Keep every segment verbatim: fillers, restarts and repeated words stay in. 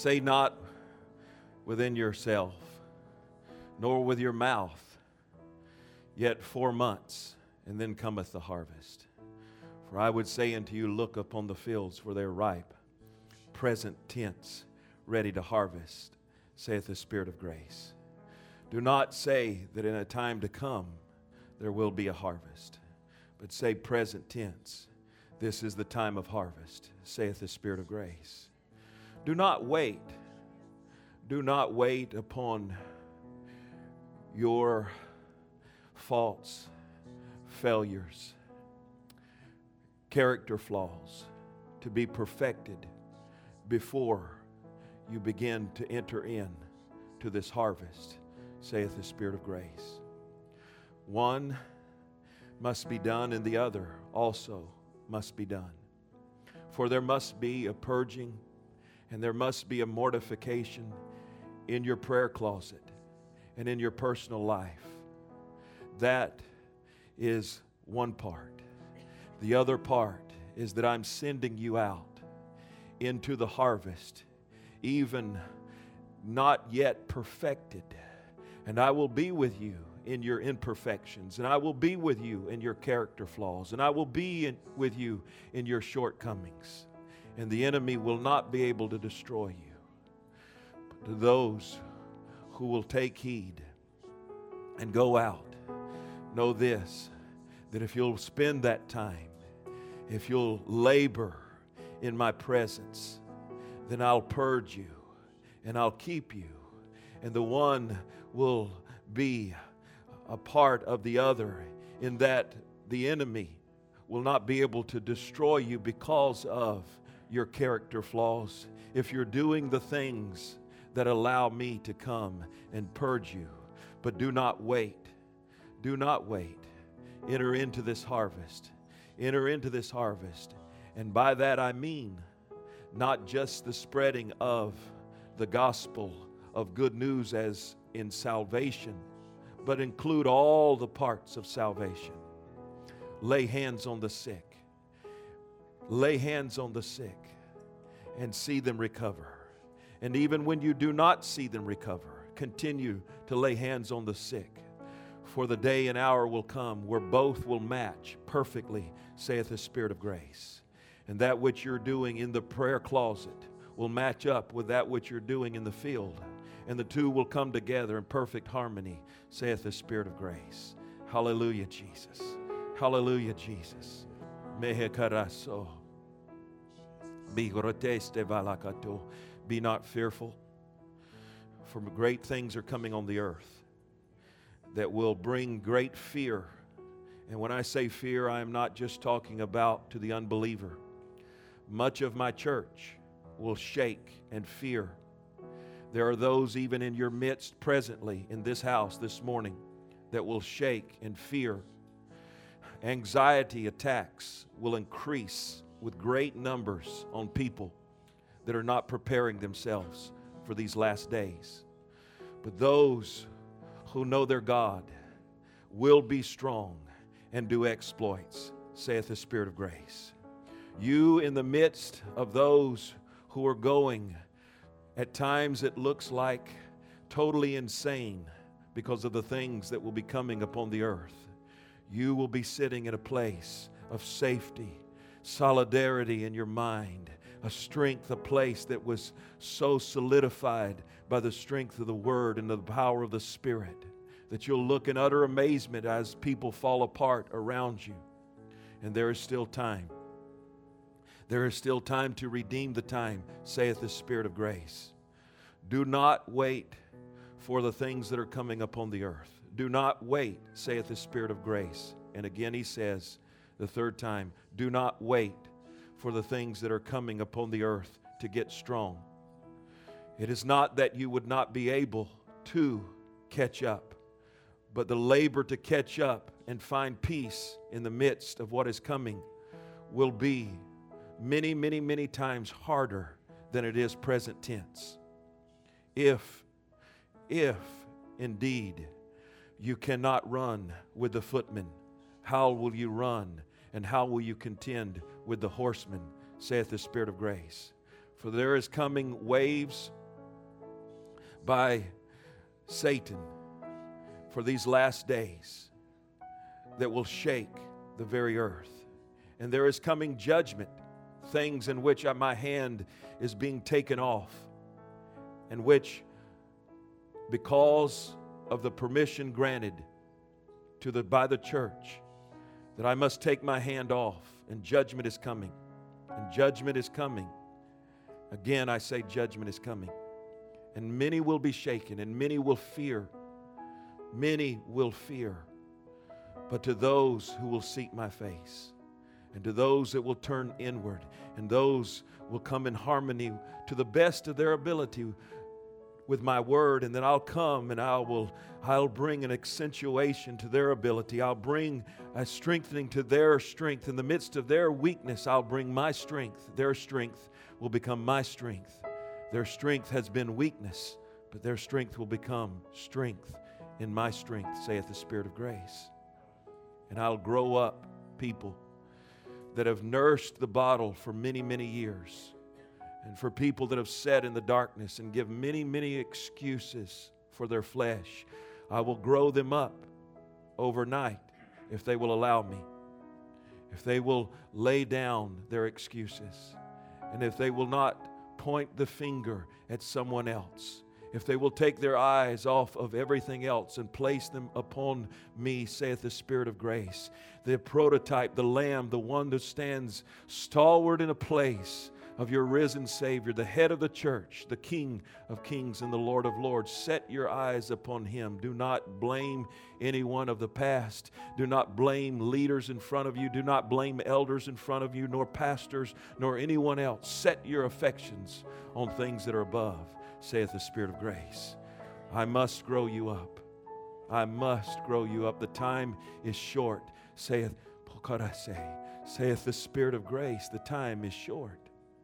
Say not within yourself, nor with your mouth, yet four months, and then cometh the harvest. For I would say unto you, look upon the fields, for they are ripe, present tense, ready to harvest, saith the Spirit of grace. Do not say that in a time to come there will be a harvest, but say present tense, this is the time of harvest, saith the Spirit of grace. Do not wait. Do not wait upon your faults, failures, character flaws to be perfected before you begin to enter in to this harvest, saith the Spirit of grace. One must be done, and the other also must be done. For there must be a purging, and there must be a mortification in your prayer closet and in your personal life. That is one part. The other part is that I'm sending you out into the harvest, even not yet perfected. And I will be with you in your imperfections, and I will be with you in your character flaws, and I will be in, with you in your shortcomings. And the enemy will not be able to destroy you. But to those who will take heed and go out, know this, that if you'll spend that time, if you'll labor in my presence, then I'll purge you and I'll keep you. And the one will be a part of the other, in that the enemy will not be able to destroy you because of your character flaws, if you're doing the things that allow me to come and purge you. But do not wait. Do not wait. Enter into this harvest. Enter into this harvest. And by that I mean not just the spreading of the gospel of good news as in salvation, but include all the parts of salvation. Lay hands on the sick. Lay hands on the sick and see them recover. And even when you do not see them recover, continue to lay hands on the sick. For the day and hour will come where both will match perfectly, saith the Spirit of grace. And that which you're doing in the prayer closet will match up with that which you're doing in the field. And the two will come together in perfect harmony, saith the Spirit of grace. Hallelujah, Jesus. Hallelujah, Jesus. Mehekaraso. Be not fearful, for great things are coming on the earth that will bring great fear. And when I say fear, I am not just talking about to the unbeliever. Much of my church will shake and fear. There are those even in your midst presently in this house this morning that will shake and fear. Anxiety attacks will increase with great numbers on people that are not preparing themselves for these last days. But those who know their God will be strong and do exploits, saith the Spirit of grace. You in the midst of those who are going, at times it looks like totally insane because of the things that will be coming upon the earth. You will be sitting in a place of safety, solidarity in your mind, a strength, a place that was so solidified by the strength of the Word and the power of the Spirit, that you'll look in utter amazement as people fall apart around you. And there is still time. There is still time to redeem the time, saith the Spirit of grace. Do not wait for the things that are coming upon the earth. Do not wait, saith the Spirit of grace. And again he says, the third time, do not wait for the things that are coming upon the earth to get strong. It is not that you would not be able to catch up, but the labor to catch up and find peace in the midst of what is coming will be many, many, many times harder than it is present tense. If, if indeed you cannot run with the footmen, how will you run and how will you contend with the horsemen, saith the Spirit of grace? For there is coming waves by Satan for these last days that will shake the very earth. And there is coming judgment, things in which my hand is being taken off, and which, because of the permission granted to the by the church, that I must take my hand off, and judgment is coming. And judgment is coming. Again, I say judgment is coming. And many will be shaken, and many will fear. Many will fear. But to those who will seek my face, and to those that will turn inward, and those will come in harmony to the best of their ability with my word, and then I'll come and I will I'll bring an accentuation to their ability. I'll bring a strengthening to their strength. In the midst of their weakness, I'll bring my strength. Their strength will become my strength. Their strength has been weakness, but their strength will become strength in my strength, saith the Spirit of grace. And I'll grow up people that have nursed the bottle for many, many years. And for people that have sat in the darkness and give many, many excuses for their flesh, I will grow them up overnight if they will allow me. If they will lay down their excuses. And if they will not point the finger at someone else. If they will take their eyes off of everything else and place them upon me, saith the Spirit of grace. The prototype, the Lamb, the one that stands stalwart in a place of your risen Savior, the head of the church, the King of kings and the Lord of lords. Set your eyes upon Him. Do not blame anyone of the past. Do not blame leaders in front of you. Do not blame elders in front of you, nor pastors, nor anyone else. Set your affections on things that are above, saith the Spirit of grace. I must grow you up. I must grow you up. The time is short, saith, saith the Spirit of grace. The time is short.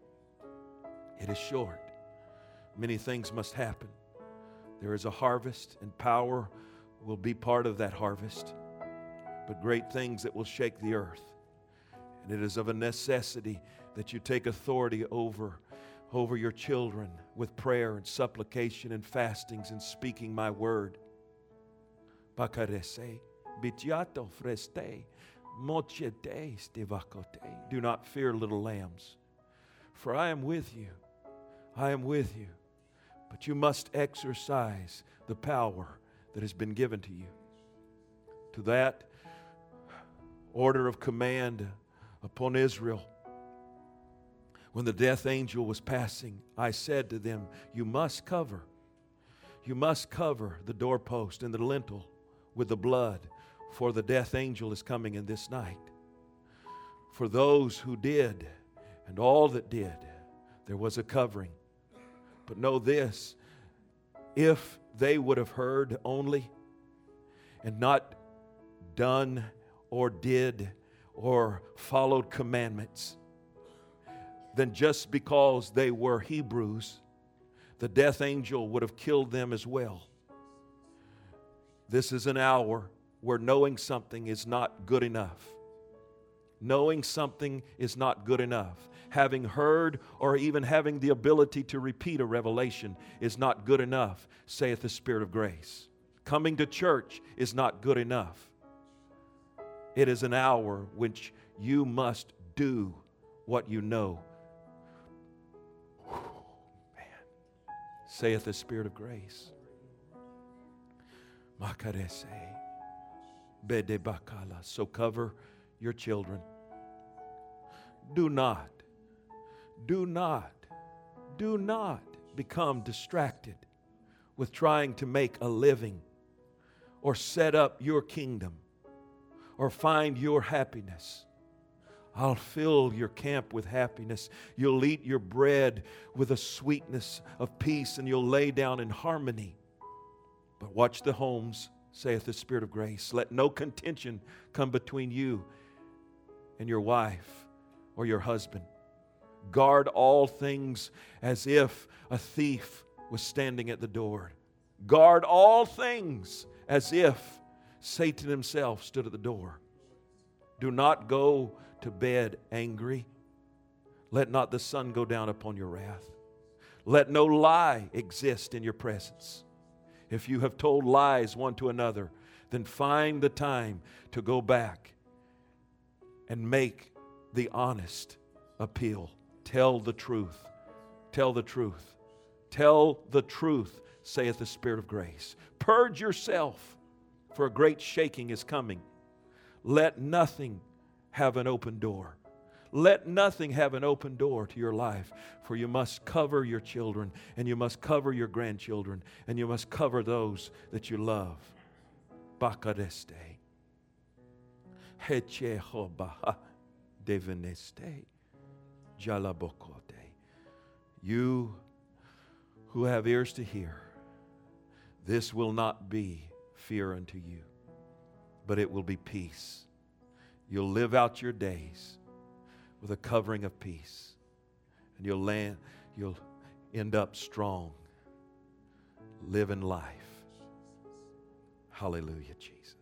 It is short. Many things must happen. There is a harvest, and power will be part of that harvest. But great things that will shake the earth. And it is of a necessity that you take authority over, over your children with prayer and supplication and fastings and speaking my word. Do not fear, little lambs, for I am with you. I am with you. But you must exercise the power that has been given to you. To that order of command upon Israel, when the death angel was passing, I said to them, you must cover. You must cover the doorpost and the lintel with the blood, for the death angel is coming in this night. For those who did, and all that did, there was a covering. But know this, if they would have heard only and not done or did or followed commandments, then just because they were Hebrews, the death angel would have killed them as well. This is an hour where knowing something is not good enough. Knowing something is not good enough. Having heard or even having the ability to repeat a revelation is not good enough, saith the Spirit of grace. Coming to church is not good enough. It is an hour which you must do what you know. Whew, man, saith the Spirit of grace. Makarese, bede bakala. So cover your children. Do not, do not, do not become distracted with trying to make a living or set up your kingdom or find your happiness. I'll fill your camp with happiness. You'll eat your bread with a sweetness of peace, and you'll lay down in harmony. But watch the homes, saith the Spirit of grace. Let no contention come between you and your wife or your husband. Guard all things as if a thief was standing at the door. Guard all things as if Satan himself stood at the door. Do not go to bed angry. Let not the sun go down upon your wrath. Let no lie exist in your presence. If you have told lies one to another, then find the time to go back and make the honest appeal. Tell the truth. Tell the truth. Tell the truth, saith the Spirit of grace. Purge yourself, for a great shaking is coming. Let nothing have an open door. Let nothing have an open door to your life, for you must cover your children, and you must cover your grandchildren, and you must cover those that you love. Bakareste. Hechehobaha deveneste. Jalabokote. You who have ears to hear, this will not be fear unto you, but it will be peace. You'll live out your days with a covering of peace, and you'll land, you'll end up strong, living life. Hallelujah, Jesus.